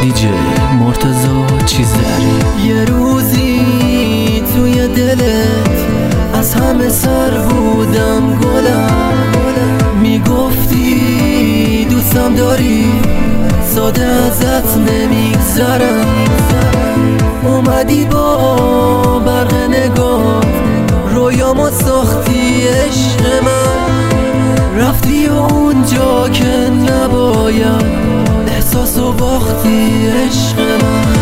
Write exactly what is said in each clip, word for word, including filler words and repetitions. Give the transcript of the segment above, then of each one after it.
دیجی مرتضی چیزری. یه روزی توی دلت از همه سر بودم گلم، میگفتی دوستم داری ساده ازت نمیگذرم. اومدی با برق نگاه رویامو ساختی عشق من، رفتی اونجا که نباید احساسو باختی عشق من.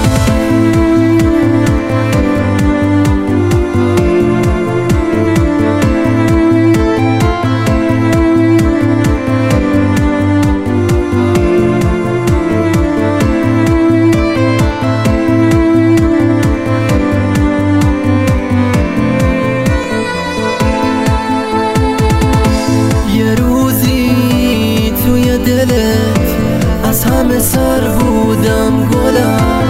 از همه سر بودم گلم،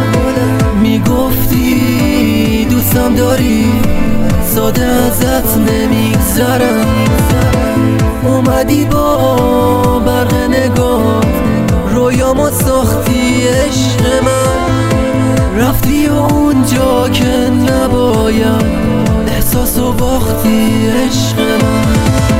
میگفتی دوستم داری ساده ازت نمیگذرم. اومدی با برق نگاه رویامو ساختی عشق من، رفتی اونجا که نباید احساسو باختی عشق من.